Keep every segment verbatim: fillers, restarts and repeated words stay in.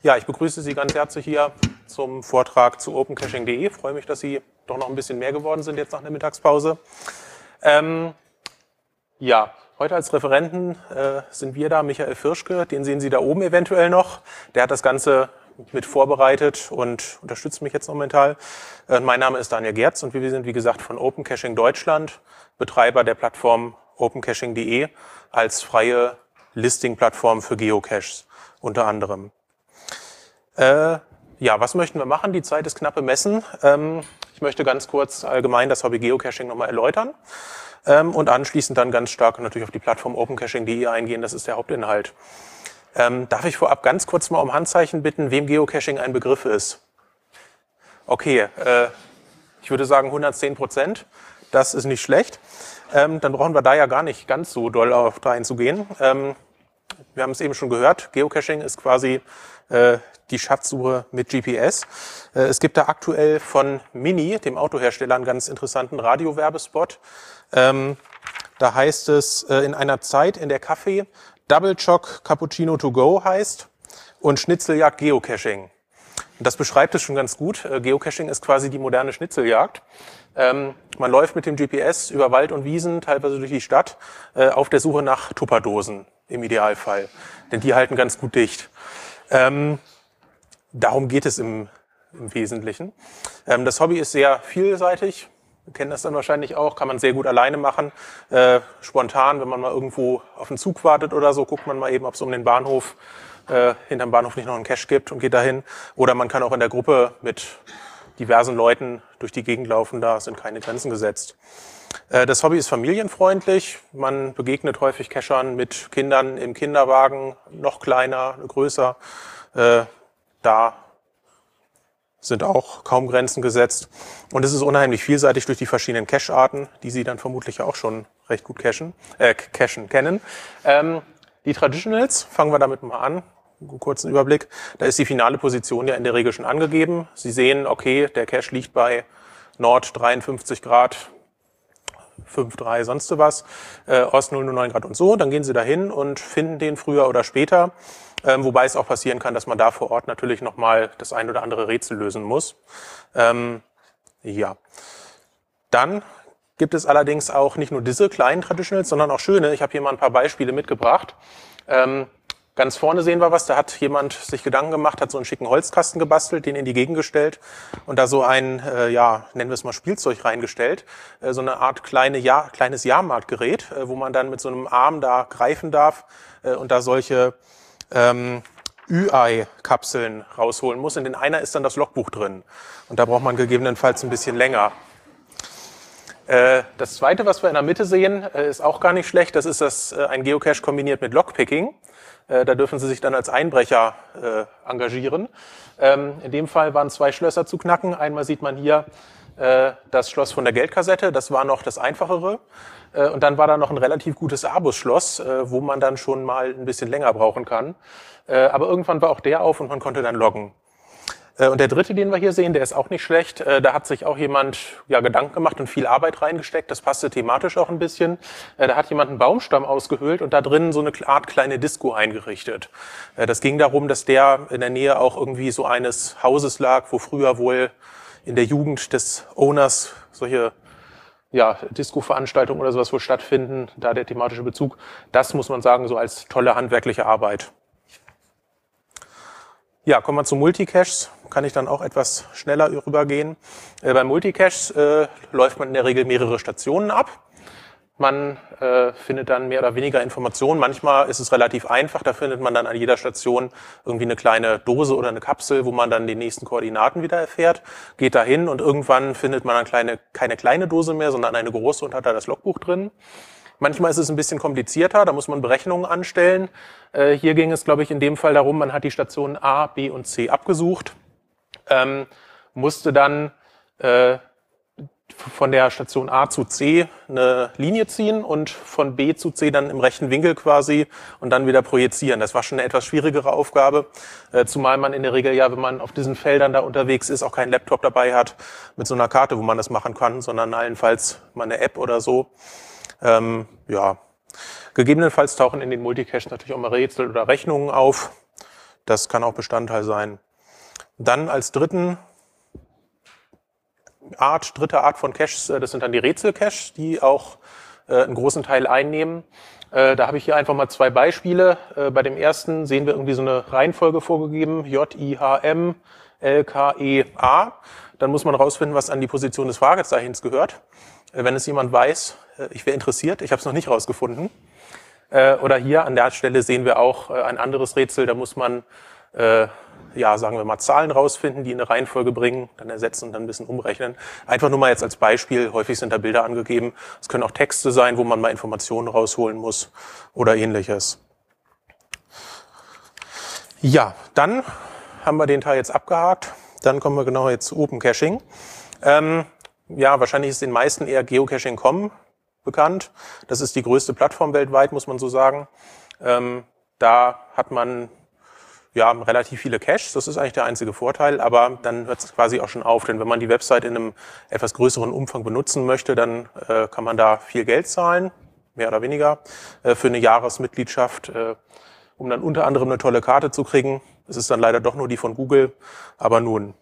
Ja, ich begrüße Sie ganz herzlich hier zum Vortrag zu open caching punkt de. Ich freue mich, dass Sie doch noch ein bisschen mehr geworden sind jetzt nach der Mittagspause. Ähm, ja, heute als Referenten äh, sind wir da, Michael Firschke, den sehen Sie da oben eventuell noch. Der hat das Ganze mit vorbereitet und unterstützt mich jetzt momentan. Äh, mein Name ist Daniel Gerz und wir sind, wie gesagt, von Open Caching Deutschland, Betreiber der Plattform open caching punkt de als freie Listing-Plattform für Geocaches unter anderem. Äh, ja, was möchten wir machen? Die Zeit ist knapp bemessen. Ähm, ich möchte ganz kurz allgemein das Hobby Geocaching nochmal erläutern ähm, und anschließend dann ganz stark natürlich auf die Plattform open caching punkt de eingehen. Das ist der Hauptinhalt. Ähm, darf ich vorab ganz kurz mal um Handzeichen bitten, wem Geocaching ein Begriff ist? Okay, äh, ich würde sagen hundertzehn Prozent. Das ist nicht schlecht. Ähm, dann brauchen wir da ja gar nicht ganz so doll auf einzugehen. Ähm, wir haben es eben schon gehört, Geocaching ist quasi äh, die Schatzsuche mit G P S. Äh, es gibt da aktuell von Mini, dem Autohersteller, einen ganz interessanten Radiowerbespot. Ähm, da heißt es, äh, in einer Zeit, in der Kaffee Double Choc Cappuccino to go heißt und Schnitzeljagd Geocaching. Und das beschreibt es schon ganz gut. Äh, Geocaching ist quasi die moderne Schnitzeljagd. Ähm, man läuft mit dem G P S über Wald und Wiesen, teilweise durch die Stadt, äh, auf der Suche nach Tupperdosen im Idealfall. Denn die halten ganz gut dicht. Ähm, darum geht es im, im Wesentlichen. Ähm, das Hobby ist sehr vielseitig. Wir kennen das dann wahrscheinlich auch, kann man sehr gut alleine machen. Äh, spontan, wenn man mal irgendwo auf einen Zug wartet oder so, guckt man mal eben, ob es um den Bahnhof, äh, hinterm Bahnhof nicht noch einen Cache gibt und geht dahin. Oder man kann auch in der Gruppe mit diversen Leuten durch die Gegend laufen, da sind keine Grenzen gesetzt. Äh, das Hobby ist familienfreundlich. Man begegnet häufig Cachern mit Kindern im Kinderwagen, noch kleiner, größer. Äh, da sind auch kaum Grenzen gesetzt. Und es ist unheimlich vielseitig durch die verschiedenen Cache-Arten, die Sie dann vermutlich auch schon recht gut cachen, äh, cachen kennen. Ähm, die Traditionals, fangen wir damit mal an. Einen kurzen Überblick. Da ist die finale Position ja in der Regel schon angegeben. Sie sehen, okay, der Cache liegt bei Nord dreiundfünfzig Grad, fünf Komma drei, sonst was, äh, Ost null Komma null neun Grad und so. Dann gehen Sie dahin und finden den früher oder später. Ähm, wobei es auch passieren kann, dass man da vor Ort natürlich nochmal das ein oder andere Rätsel lösen muss. Ähm, ja. Dann gibt es allerdings auch nicht nur diese kleinen Traditionals, sondern auch schöne. Ich habe hier mal ein paar Beispiele mitgebracht. Ähm, Ganz vorne sehen wir was, da hat jemand sich Gedanken gemacht, hat so einen schicken Holzkasten gebastelt, den in die Gegend gestellt und da so ein, äh, ja, nennen wir es mal Spielzeug reingestellt, äh, so eine Art kleine ja kleines Jahrmarktgerät, äh, wo man dann mit so einem Arm da greifen darf äh, und da solche ähm, Ü-Ei-Kapseln rausholen muss. In den einer ist dann das Logbuch drin und da braucht man gegebenenfalls ein bisschen länger. Äh, das zweite, was wir in der Mitte sehen, äh, ist auch gar nicht schlecht. Das ist das, äh, ein Geocache kombiniert mit Lockpicking. Da dürfen Sie sich dann als Einbrecher äh, engagieren. Ähm, in dem Fall waren zwei Schlösser zu knacken. Einmal sieht man hier äh, das Schloss von der Geldkassette, das war noch das Einfachere. Äh, und dann war da noch ein relativ gutes Abus-Schloss, äh, wo man dann schon mal ein bisschen länger brauchen kann. Äh, aber irgendwann war auch der auf und man konnte dann loggen. Äh, und der dritte, den wir hier sehen, der ist auch nicht schlecht. Äh, da hat sich auch jemand ja, Gedanken gemacht und viel Arbeit reingesteckt. Das passte thematisch auch ein bisschen. Äh, da hat jemand einen Baumstamm ausgehöhlt und da drin so eine Art kleine Disco eingerichtet. Äh, das ging darum, dass der in der Nähe auch irgendwie so eines Hauses lag, wo früher wohl in der Jugend des Owners solche ja, Disco-Veranstaltungen oder sowas wohl stattfinden. Da der thematische Bezug. Das muss man sagen, so als tolle handwerkliche Arbeit. Ja, kommen wir zu Multicaches, kann ich dann auch etwas schneller rübergehen. Äh, bei Multicaches äh, läuft man in der Regel mehrere Stationen ab. Man äh, findet dann mehr oder weniger Informationen. Manchmal ist es relativ einfach, da findet man dann an jeder Station irgendwie eine kleine Dose oder eine Kapsel, wo man dann die nächsten Koordinaten wieder erfährt. Geht da hin und irgendwann findet man dann kleine, keine kleine Dose mehr, sondern eine große und hat da das Logbuch drin. Manchmal ist es ein bisschen komplizierter, da muss man Berechnungen anstellen. Äh, hier ging es, glaube ich, in dem Fall darum, man hat die Stationen A, B und C abgesucht, ähm, musste dann äh, von der Station A zu C eine Linie ziehen und von B zu C dann im rechten Winkel quasi und dann wieder projizieren. Das war schon eine etwas schwierigere Aufgabe, äh, zumal man in der Regel ja, wenn man auf diesen Feldern da unterwegs ist, auch keinen Laptop dabei hat mit so einer Karte, wo man das machen kann, sondern allenfalls mal eine App oder so. Ähm, ja, gegebenenfalls tauchen in den Multicaches natürlich auch mal Rätsel oder Rechnungen auf. Das kann auch Bestandteil sein. Dann als dritten Art, dritte Art von Caches, das sind dann die Rätsel-Caches, die auch äh, einen großen Teil einnehmen. Äh, da habe ich hier einfach mal zwei Beispiele. Äh, bei dem ersten sehen wir irgendwie so eine Reihenfolge vorgegeben, J I H M L K E A. Dann muss man rausfinden, was an die Position des Fragezeichens gehört. Äh, wenn es jemand weiß, äh, ich wäre interessiert, ich habe es noch nicht rausgefunden. Äh, oder hier an der Stelle sehen wir auch äh, ein anderes Rätsel, da muss man äh, ja, sagen wir mal, Zahlen rausfinden, die in eine Reihenfolge bringen, dann ersetzen und dann ein bisschen umrechnen. Einfach nur mal jetzt als Beispiel, häufig sind da Bilder angegeben. Es können auch Texte sein, wo man mal Informationen rausholen muss oder ähnliches. Ja, dann haben wir den Teil jetzt abgehakt. Dann kommen wir genau jetzt zu Open Caching. Ähm, ja, wahrscheinlich ist den meisten eher Geocaching Punkt com bekannt. Das ist die größte Plattform weltweit, muss man so sagen. Ähm, da hat man ja, relativ viele Caches, das ist eigentlich der einzige Vorteil, aber dann hört es quasi auch schon auf, denn wenn man die Website in einem etwas größeren Umfang benutzen möchte, dann äh, kann man da viel Geld zahlen, mehr oder weniger, äh, für eine Jahresmitgliedschaft, äh, um dann unter anderem eine tolle Karte zu kriegen. Es ist dann leider doch nur die von Google, aber nun.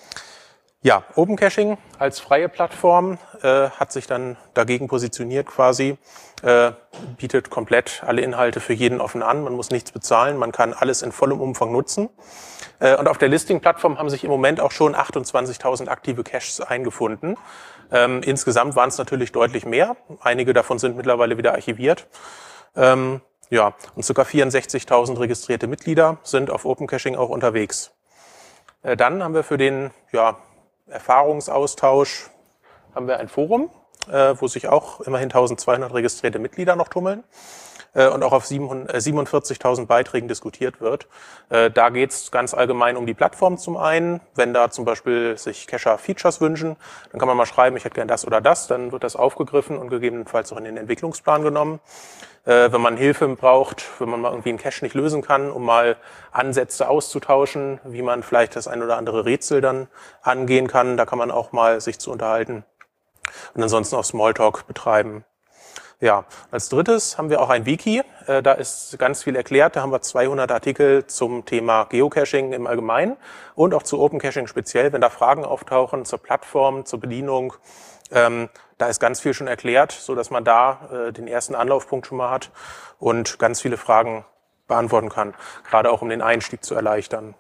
Ja, Open Caching als freie Plattform äh, hat sich dann dagegen positioniert quasi, äh, bietet komplett alle Inhalte für jeden offen an, man muss nichts bezahlen, man kann alles in vollem Umfang nutzen. Äh, und auf der Listing-Plattform haben sich im Moment auch schon achtundzwanzigtausend aktive Caches eingefunden. Ähm, insgesamt waren es natürlich deutlich mehr, einige davon sind mittlerweile wieder archiviert. Ähm, ja, und ca. vierundsechzigtausend registrierte Mitglieder sind auf Open Caching auch unterwegs. Äh, dann haben wir für den, ja, Erfahrungsaustausch haben wir ein Forum, äh, wo sich auch immerhin eintausendzweihundert registrierte Mitglieder noch tummeln äh, und auch auf siebenundvierzigtausend Beiträgen diskutiert wird. Äh, da geht es ganz allgemein um die Plattform zum einen. Wenn da zum Beispiel sich Cacher Features wünschen, dann kann man mal schreiben, ich hätte gern das oder das, dann wird das aufgegriffen und gegebenenfalls auch in den Entwicklungsplan genommen. Äh, wenn man Hilfe braucht, wenn man mal irgendwie einen Cache nicht lösen kann, um mal Ansätze auszutauschen, wie man vielleicht das ein oder andere Rätsel dann angehen kann, da kann man auch mal sich zu unterhalten und ansonsten auch Smalltalk betreiben. Ja, als drittes haben wir auch ein Wiki, äh, da ist ganz viel erklärt, da haben wir zweihundert Artikel zum Thema Geocaching im Allgemeinen und auch zu Open Caching speziell, wenn da Fragen auftauchen zur Plattform, zur Bedienung. Ähm, da ist ganz viel schon erklärt, so dass man da äh, den ersten Anlaufpunkt schon mal hat und ganz viele Fragen beantworten kann, gerade auch um den Einstieg zu erleichtern.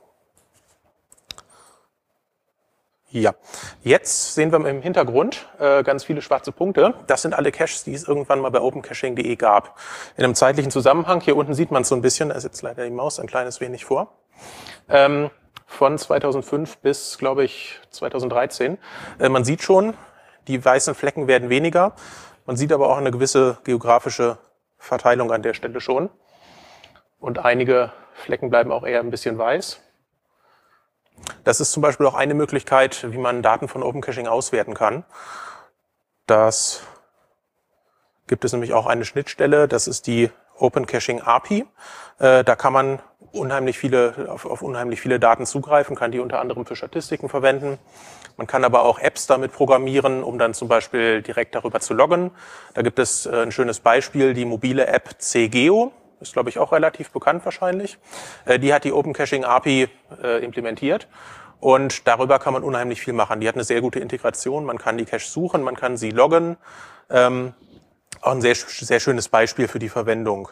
Ja, jetzt sehen wir im Hintergrund äh, ganz viele schwarze Punkte. Das sind alle Caches, die es irgendwann mal bei open caching punkt de gab. In einem zeitlichen Zusammenhang, hier unten sieht man es so ein bisschen, da ist jetzt leider die Maus ein kleines wenig vor. Ähm, von zweitausendfünf bis, glaube ich, zweitausenddreizehn. Äh, man sieht schon, die weißen Flecken werden weniger. Man sieht aber auch eine gewisse geografische Verteilung an der Stelle schon. Und einige Flecken bleiben auch eher ein bisschen weiß. Das ist zum Beispiel auch eine Möglichkeit, wie man Daten von Open Caching auswerten kann. Das gibt es nämlich auch eine Schnittstelle, das ist die Open Caching A P I. Äh, da kann man unheimlich viele, auf, auf unheimlich viele Daten zugreifen, kann die unter anderem für Statistiken verwenden. Man kann aber auch Apps damit programmieren, um dann zum Beispiel direkt darüber zu loggen. Da gibt es äh, ein schönes Beispiel, die mobile App CGeo. Ist, glaube ich, auch relativ bekannt wahrscheinlich. Äh, die hat die Open Caching A P I äh, implementiert und darüber kann man unheimlich viel machen. Die hat eine sehr gute Integration, man kann die Caches suchen, man kann sie loggen. Ähm, auch ein sehr, sehr schönes Beispiel für die Verwendung.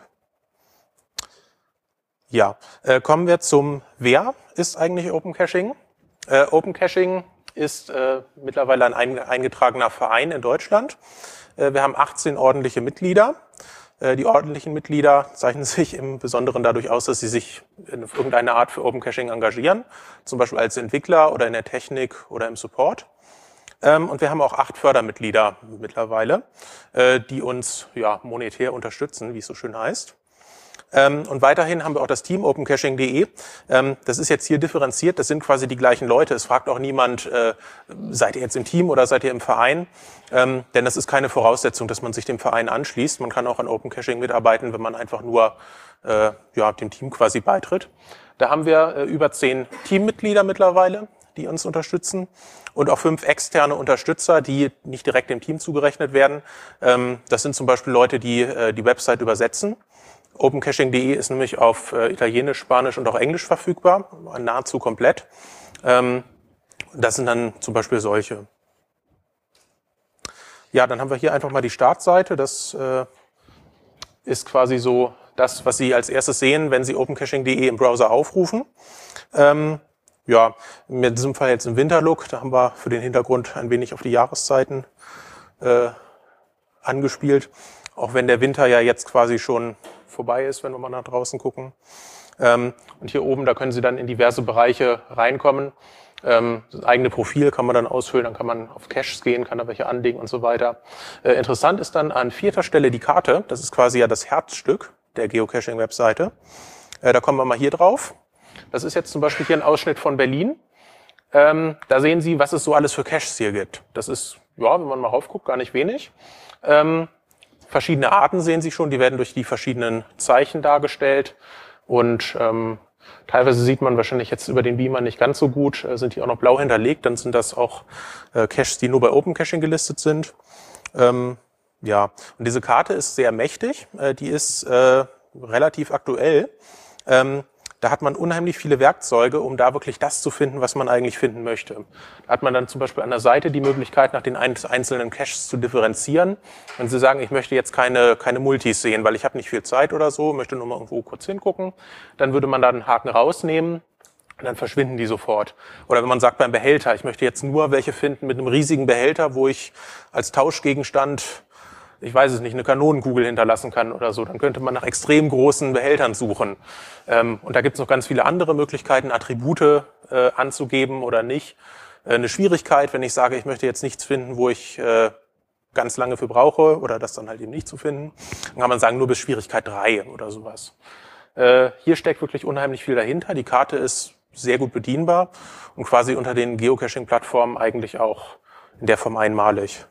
Ja, äh, kommen wir zum Wer ist eigentlich Open Caching? Äh, Open Caching ist äh, mittlerweile ein eingetragener Verein in Deutschland. Äh, wir haben achtzehn ordentliche Mitglieder. Die ordentlichen Mitglieder zeichnen sich im Besonderen dadurch aus, dass sie sich in irgendeiner Art für Open Caching engagieren, zum Beispiel als Entwickler oder in der Technik oder im Support. Und wir haben auch acht Fördermitglieder mittlerweile, die uns ja monetär unterstützen, wie es so schön heißt. Und weiterhin haben wir auch das Team open caching punkt de. Das ist jetzt hier differenziert, das sind quasi die gleichen Leute. Es fragt auch niemand, seid ihr jetzt im Team oder seid ihr im Verein? Denn das ist keine Voraussetzung, dass man sich dem Verein anschließt. Man kann auch an Open Caching mitarbeiten, wenn man einfach nur ja, dem Team quasi beitritt. Da haben wir über zehn Teammitglieder mittlerweile, die uns unterstützen. Und auch fünf externe Unterstützer, die nicht direkt dem Team zugerechnet werden. Das sind zum Beispiel Leute, die die Website übersetzen. Open Caching punkt de ist nämlich auf äh, Italienisch, Spanisch und auch Englisch verfügbar, nahezu komplett. Ähm, das sind dann zum Beispiel solche. Ja, dann haben wir hier einfach mal die Startseite. Das äh, ist quasi so das, was Sie als erstes sehen, wenn Sie Open Caching punkt de im Browser aufrufen. Ähm, ja, in diesem Fall jetzt im Winterlook. Da haben wir für den Hintergrund ein wenig auf die Jahreszeiten äh, angespielt. Auch wenn der Winter ja jetzt quasi schon vorbei ist, wenn wir mal nach draußen gucken. Ähm, und hier oben, da können Sie dann in diverse Bereiche reinkommen. Ähm, das eigene Profil kann man dann ausfüllen, dann kann man auf Caches gehen, kann da welche anlegen und so weiter. Äh, interessant ist dann an vierter Stelle die Karte. Das ist quasi ja das Herzstück der Geocaching-Webseite. Äh, da kommen wir mal hier drauf. Das ist jetzt zum Beispiel hier ein Ausschnitt von Berlin. Ähm, da sehen Sie, was es so alles für Caches hier gibt. Das ist, ja, wenn man mal raufguckt, gar nicht wenig. Ähm, verschiedene Arten sehen Sie schon, die werden durch die verschiedenen Zeichen dargestellt. Und ähm, teilweise sieht man wahrscheinlich jetzt über den Beamer nicht ganz so gut, äh, sind die auch noch blau hinterlegt, dann sind das auch äh, Caches, die nur bei Open Caching gelistet sind. Ähm, ja, und diese Karte ist sehr mächtig, äh, die ist äh, relativ aktuell. Ähm, da hat man unheimlich viele Werkzeuge, um da wirklich das zu finden, was man eigentlich finden möchte. Da hat man dann zum Beispiel an der Seite die Möglichkeit, nach den einzelnen Caches zu differenzieren. Wenn Sie sagen, ich möchte jetzt keine, keine Multis sehen, weil ich habe nicht viel Zeit oder so, möchte nur mal irgendwo kurz hingucken, dann würde man da einen Haken rausnehmen und dann verschwinden die sofort. Oder wenn man sagt beim Behälter, ich möchte jetzt nur welche finden mit einem riesigen Behälter, wo ich als Tauschgegenstand, ich weiß es nicht, eine Kanonenkugel hinterlassen kann oder so, dann könnte man nach extrem großen Behältern suchen. Ähm, und da gibt es noch ganz viele andere Möglichkeiten, Attribute äh, anzugeben oder nicht. Äh, eine Schwierigkeit, wenn ich sage, ich möchte jetzt nichts finden, wo ich äh, ganz lange für brauche oder das dann halt eben nicht zu finden, dann kann man sagen, nur bis Schwierigkeit drei oder sowas. Äh, hier steckt wirklich unheimlich viel dahinter. Die Karte ist sehr gut bedienbar und quasi unter den Geocaching-Plattformen eigentlich auch in der Form einmalig.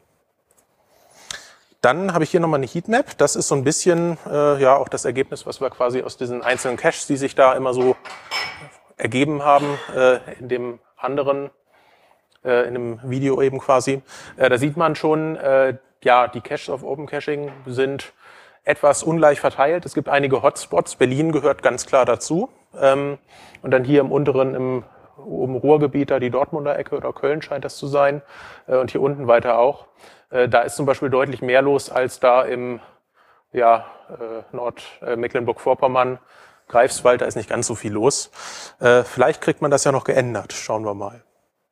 Dann habe ich hier nochmal eine Heatmap. Das ist so ein bisschen äh, ja auch das Ergebnis, was wir quasi aus diesen einzelnen Caches, die sich da immer so ergeben haben, äh, in dem anderen, äh, in dem Video eben quasi. Äh, da sieht man schon, äh, ja, die Caches auf Open Caching sind etwas ungleich verteilt. Es gibt einige Hotspots. Berlin gehört ganz klar dazu. Ähm, und dann hier im unteren, im oben Ruhrgebiet, da die Dortmunder Ecke oder Köln scheint das zu sein. Äh, und hier unten weiter auch. Da ist zum Beispiel deutlich mehr los als da im ja, äh, Nord-Mecklenburg-Vorpommern, Greifswald, da ist nicht ganz so viel los. Äh, vielleicht kriegt man das ja noch geändert, schauen wir mal.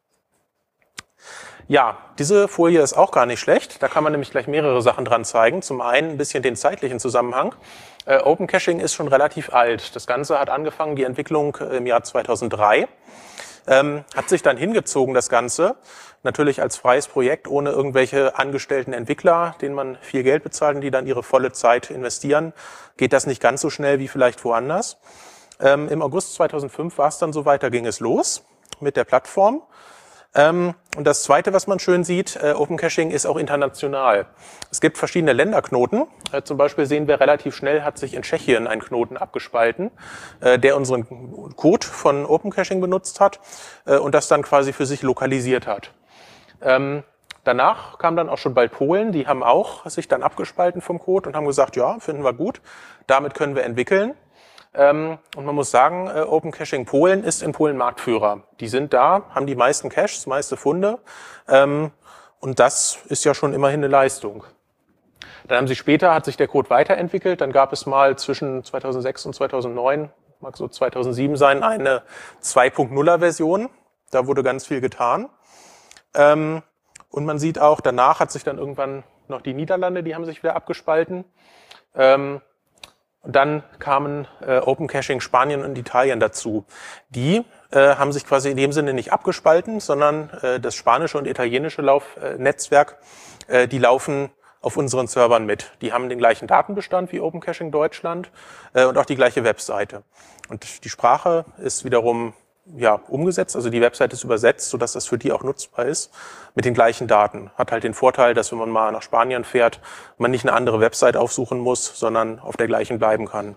Ja, diese Folie ist auch gar nicht schlecht, da kann man nämlich gleich mehrere Sachen dran zeigen. Zum einen ein bisschen den zeitlichen Zusammenhang. Äh, Open Caching ist schon relativ alt. Das Ganze hat angefangen, die Entwicklung im Jahr zweitausenddrei. Ähm, hat sich dann hingezogen, das Ganze, natürlich als freies Projekt, ohne irgendwelche angestellten Entwickler, denen man viel Geld bezahlt und die dann ihre volle Zeit investieren, geht das nicht ganz so schnell wie vielleicht woanders. Ähm, Im August zweitausendfünf war es dann so weit, da ging es los mit der Plattform. Ähm, und das Zweite, was man schön sieht, äh, Open Caching ist auch international. Es gibt verschiedene Länderknoten. Äh, zum Beispiel sehen wir relativ schnell, hat sich in Tschechien ein Knoten abgespalten, äh, der unseren Code von Open Caching benutzt hat äh, und das dann quasi für sich lokalisiert hat. Ähm, danach kam dann auch schon bald Polen, die haben auch sich dann abgespalten vom Code und haben gesagt, ja, finden wir gut, damit können wir entwickeln. Ähm, und man muss sagen, äh, Open Caching Polen ist in Polen Marktführer. Die sind da, haben die meisten Caches, meiste Funde ähm, und das ist ja schon immerhin eine Leistung. Dann haben sie später, hat sich der Code weiterentwickelt, dann gab es mal zwischen zweitausendsechs und zweitausendneun, mag so zweitausendsieben sein, eine zwei Punkt nuller Version, da wurde ganz viel getan. Ähm, und man sieht auch, danach hat sich dann irgendwann noch die Niederlande, die haben sich wieder abgespalten. Ähm, und dann kamen äh, Open Caching Spanien und Italien dazu. Die äh, haben sich quasi in dem Sinne nicht abgespalten, sondern äh, das spanische und italienische Laufnetzwerk, äh, die laufen auf unseren Servern mit. Die haben den gleichen Datenbestand wie Open Caching Deutschland äh, und auch die gleiche Webseite. Und die Sprache ist wiederum ja, umgesetzt, also die Website ist übersetzt, sodass das für die auch nutzbar ist, mit den gleichen Daten. Hat halt den Vorteil, dass wenn man mal nach Spanien fährt, man nicht eine andere Website aufsuchen muss, sondern auf der gleichen bleiben kann.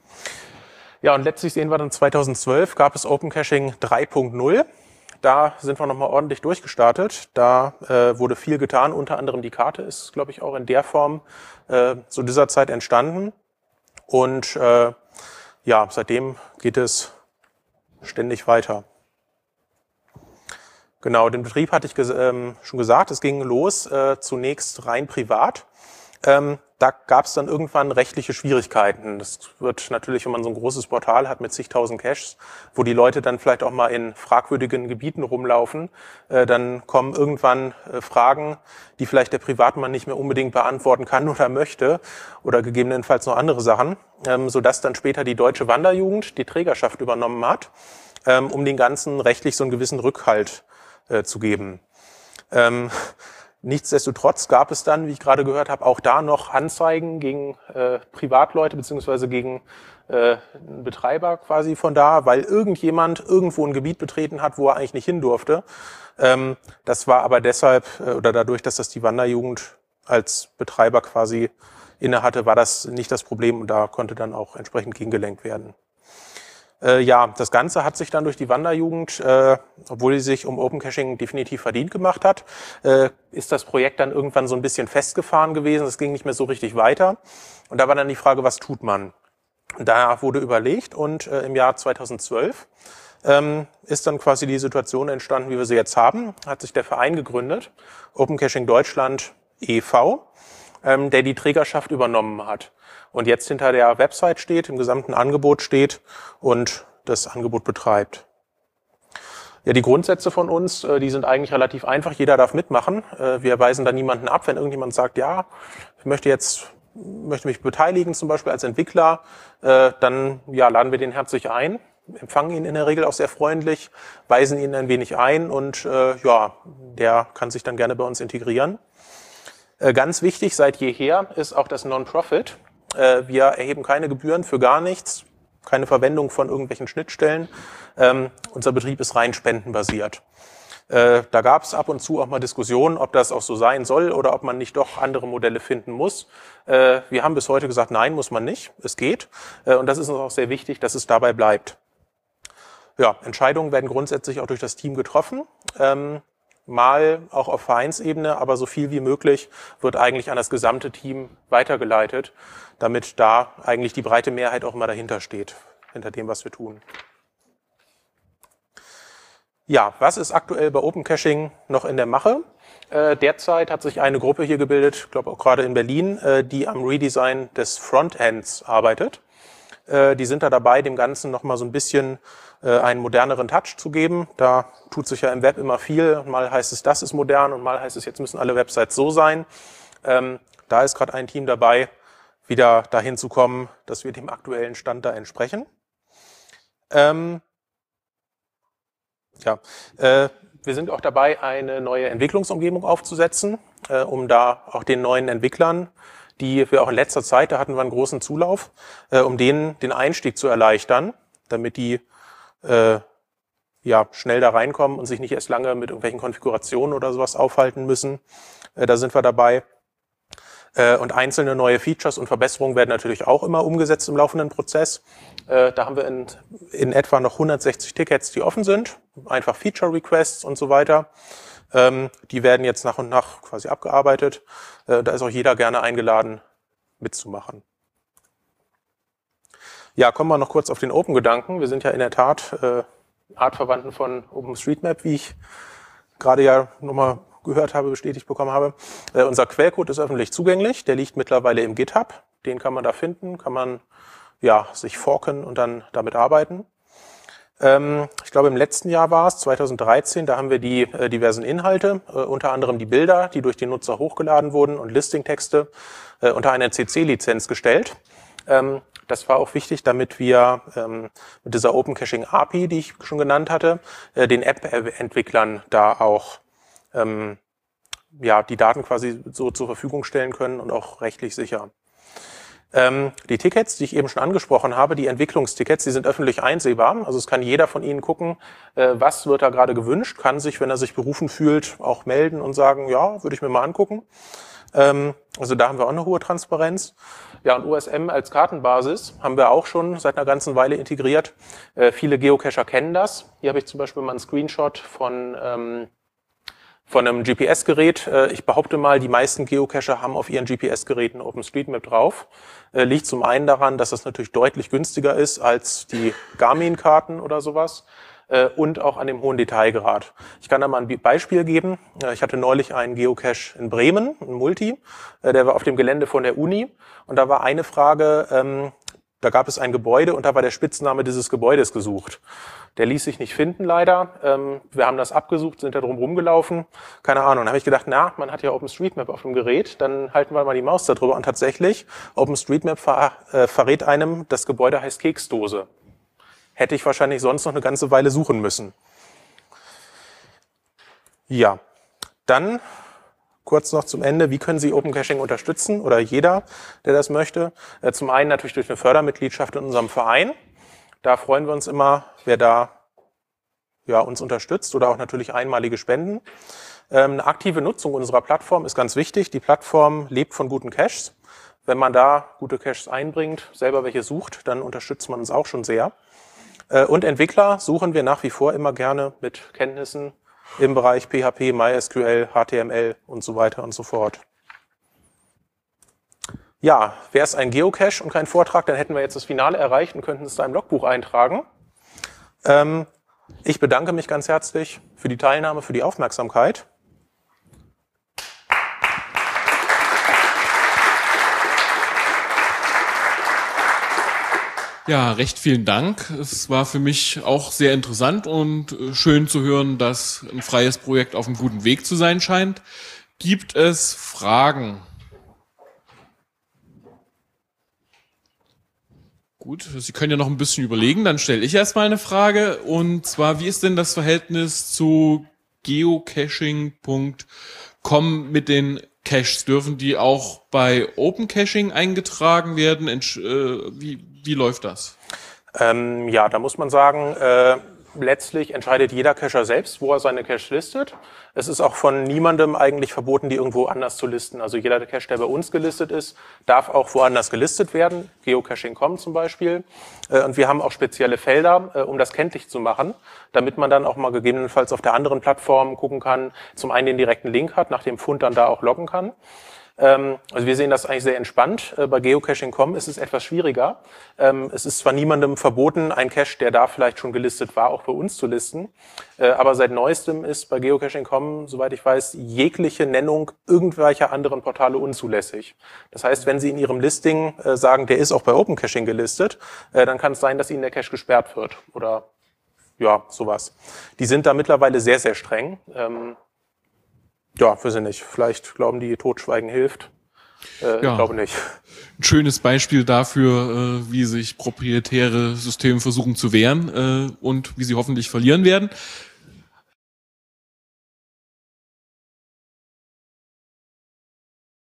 Ja, und letztlich sehen wir dann zweitausendzwölf gab es Open Caching drei Punkt null. Da sind wir nochmal ordentlich durchgestartet. Da äh, wurde viel getan, unter anderem die Karte ist, glaube ich, auch in der Form äh, zu dieser Zeit entstanden. Und äh, ja, seitdem geht es ständig weiter. Genau, den Betrieb hatte ich ges ähm, schon gesagt, es ging los äh, zunächst rein privat. Ähm, da gab es dann irgendwann rechtliche Schwierigkeiten. Das wird natürlich, wenn man so ein großes Portal hat mit zigtausend Caches, wo die Leute dann vielleicht auch mal in fragwürdigen Gebieten rumlaufen, äh, dann kommen irgendwann äh, Fragen, die vielleicht der Privatmann nicht mehr unbedingt beantworten kann oder möchte oder gegebenenfalls noch andere Sachen, ähm, sodass dann später die Deutsche Wanderjugend die Trägerschaft übernommen hat, ähm, um den Ganzen rechtlich so einen gewissen Rückhalt äh, zu geben. Ähm, Nichtsdestotrotz gab es dann, wie ich gerade gehört habe, auch da noch Anzeigen gegen äh, Privatleute beziehungsweise gegen äh, einen Betreiber quasi von da, weil irgendjemand irgendwo ein Gebiet betreten hat, wo er eigentlich nicht hin durfte. Ähm, das war aber deshalb äh, oder dadurch, dass das die Wanderjugend als Betreiber quasi innehatte, war das nicht das Problem und da konnte dann auch entsprechend gegengelenkt werden. Äh, ja, das Ganze hat sich dann durch die Wanderjugend, äh, obwohl sie sich um Open Caching definitiv verdient gemacht hat, äh, ist das Projekt dann irgendwann so ein bisschen festgefahren gewesen. Es ging nicht mehr so richtig weiter. Und da war dann die Frage, was tut man? Da wurde überlegt und äh, im Jahr zweitausendzwölf ähm, ist dann quasi die Situation entstanden, wie wir sie jetzt haben. Hat sich der Verein gegründet, Open Caching Deutschland e V, ähm, der die Trägerschaft übernommen hat. Und jetzt hinter der Website steht, im gesamten Angebot steht und das Angebot betreibt. Ja, die Grundsätze von uns, die sind eigentlich relativ einfach. Jeder darf mitmachen. Wir weisen da niemanden ab. Wenn irgendjemand sagt, ja, ich möchte jetzt, möchte mich beteiligen, zum Beispiel als Entwickler, dann ja, laden wir den herzlich ein, empfangen ihn in der Regel auch sehr freundlich, weisen ihn ein wenig ein und ja, der kann sich dann gerne bei uns integrieren. Ganz wichtig seit jeher ist auch das Non-Profit. Wir erheben keine Gebühren für gar nichts, keine Verwendung von irgendwelchen Schnittstellen. Ähm, unser Betrieb ist rein spendenbasiert. Äh, da gab es ab und zu auch mal Diskussionen, ob das auch so sein soll oder ob man nicht doch andere Modelle finden muss. Äh, wir haben bis heute gesagt, nein, muss man nicht. Es geht. Äh, und das ist uns auch sehr wichtig, dass es dabei bleibt. Ja, Entscheidungen werden grundsätzlich auch durch das Team getroffen. Ähm, mal auch auf Vereinsebene, aber so viel wie möglich wird eigentlich an das gesamte Team weitergeleitet, damit da eigentlich die breite Mehrheit auch immer dahinter steht, hinter dem, was wir tun. Ja, was ist aktuell bei Open Caching noch in der Mache? Äh, derzeit hat sich eine Gruppe hier gebildet, ich glaube auch gerade in Berlin, äh, die am Redesign des Frontends arbeitet. Äh, die sind da dabei, dem Ganzen nochmal so ein bisschen äh, einen moderneren Touch zu geben. Da tut sich ja im Web immer viel. Mal heißt es, das ist modern und mal heißt es, jetzt müssen alle Websites so sein. Ähm, da ist gerade ein Team dabei, wieder dahin zu kommen, dass wir dem aktuellen Stand da entsprechen. Ähm, ja, äh, wir sind auch dabei, eine neue Entwicklungsumgebung aufzusetzen, äh, um da auch den neuen Entwicklern, die wir auch in letzter Zeit, da hatten wir einen großen Zulauf, äh, um denen den Einstieg zu erleichtern, damit die äh, ja schnell da reinkommen und sich nicht erst lange mit irgendwelchen Konfigurationen oder sowas aufhalten müssen. Äh, da sind wir dabei. Äh, und einzelne neue Features und Verbesserungen werden natürlich auch immer umgesetzt im laufenden Prozess. Äh, da haben wir in, in etwa noch hundertsechzig Tickets, die offen sind, einfach Feature-Requests und so weiter. Ähm, die werden jetzt nach und nach quasi abgearbeitet. Äh, da ist auch jeder gerne eingeladen, mitzumachen. Ja, kommen wir noch kurz auf den Open-Gedanken. Wir sind ja in der Tat äh, Artverwandten von OpenStreetMap, wie ich gerade ja nochmal gehört habe, bestätigt bekommen habe. Äh, unser Quellcode ist öffentlich zugänglich. Der liegt mittlerweile im GitHub. Den kann man da finden, kann man ja sich forken und dann damit arbeiten. Ähm, ich glaube, im letzten Jahr war es, zweitausenddreizehn, da haben wir die äh, diversen Inhalte, äh, unter anderem die Bilder, die durch die Nutzer hochgeladen wurden und Listingtexte äh, unter eine C C-Lizenz gestellt. Ähm, Das war auch wichtig, damit wir ähm, mit dieser Open Caching A P I, die ich schon genannt hatte, äh, den App-Entwicklern da auch ähm, ja, die Daten quasi so zur Verfügung stellen können und auch rechtlich sicher. Ähm, die Tickets, die ich eben schon angesprochen habe, die Entwicklungstickets, die sind öffentlich einsehbar. Also es kann jeder von Ihnen gucken, äh, was wird da gerade gewünscht, kann sich, wenn er sich berufen fühlt, auch melden und sagen, ja, würde ich mir mal angucken. Ähm, also da haben wir auch eine hohe Transparenz. Ja, und U S M als Kartenbasis haben wir auch schon seit einer ganzen Weile integriert. Äh, viele Geocacher kennen das. Hier habe ich zum Beispiel mal einen Screenshot von, ähm, von einem G P S-Gerät. Ich behaupte mal, die meisten Geocacher haben auf ihren G P S-Geräten OpenStreetMap drauf. Liegt zum einen daran, dass das natürlich deutlich günstiger ist als die Garmin-Karten oder sowas und auch an dem hohen Detailgrad. Ich kann da mal ein Beispiel geben. Ich hatte neulich einen Geocache in Bremen, ein Multi, der war auf dem Gelände von der Uni und da war eine Frage, da gab es ein Gebäude und da war der Spitzname dieses Gebäudes gesucht. Der ließ sich nicht finden, leider. Ähm, wir haben das abgesucht, sind da drum rumgelaufen. Keine Ahnung. Da habe ich gedacht, na, man hat ja OpenStreetMap auf dem Gerät, dann halten wir mal die Maus da drüber. Und tatsächlich, OpenStreetMap ver äh, verrät einem, das Gebäude heißt Keksdose. Hätte ich wahrscheinlich sonst noch eine ganze Weile suchen müssen. Ja, dann kurz noch zum Ende, wie können Sie Open Caching unterstützen oder jeder, der das möchte? Äh, zum einen natürlich durch eine Fördermitgliedschaft in unserem Verein. Da freuen wir uns immer, wer da ja, uns unterstützt oder auch natürlich einmalige Spenden. Ähm, eine aktive Nutzung unserer Plattform ist ganz wichtig. Die Plattform lebt von guten Caches. Wenn man da gute Caches einbringt, selber welche sucht, dann unterstützt man uns auch schon sehr. Äh, und Entwickler suchen wir nach wie vor immer gerne mit Kenntnissen im Bereich P H P, MySQL, H T M L und so weiter und so fort. Ja, wäre es ein Geocache und kein Vortrag, dann hätten wir jetzt das Finale erreicht und könnten es da im Logbuch eintragen. Ähm, ich bedanke mich ganz herzlich für die Teilnahme, für die Aufmerksamkeit. Ja, recht vielen Dank. Es war für mich auch sehr interessant und schön zu hören, dass ein freies Projekt auf einem guten Weg zu sein scheint. Gibt es Fragen? Gut, Sie können ja noch ein bisschen überlegen, dann stelle ich erstmal eine Frage. Und zwar, wie ist denn das Verhältnis zu geocaching punkt com mit den Caches? Dürfen die auch bei Open Caching eingetragen werden? Wie, wie läuft das? Ähm, ja, da muss man sagen, äh, letztlich entscheidet jeder Cacher selbst, wo er seine Caches listet. Es ist auch von niemandem eigentlich verboten, die irgendwo anders zu listen. Also jeder Cache, der bei uns gelistet ist, darf auch woanders gelistet werden, geocaching punkt com zum Beispiel. Und wir haben auch spezielle Felder, um das kenntlich zu machen, damit man dann auch mal gegebenenfalls auf der anderen Plattform gucken kann, zum einen den direkten Link hat, nach dem Fund dann da auch loggen kann. Also wir sehen das eigentlich sehr entspannt. Bei geocaching punkt com ist es etwas schwieriger. Es ist zwar niemandem verboten, ein Cache, der da vielleicht schon gelistet war, auch bei uns zu listen. Aber seit neuestem ist bei geocaching punkt com, soweit ich weiß, jegliche Nennung irgendwelcher anderen Portale unzulässig. Das heißt, wenn Sie in Ihrem Listing sagen, der ist auch bei Open Caching gelistet, dann kann es sein, dass Ihnen der Cache gesperrt wird oder ja, sowas. Die sind da mittlerweile sehr, sehr streng. Ja, weiß ich nicht. Vielleicht glauben die, Totschweigen hilft. Äh, ja. Ich glaube nicht. Ein schönes Beispiel dafür, wie sich proprietäre Systeme versuchen zu wehren und wie sie hoffentlich verlieren werden.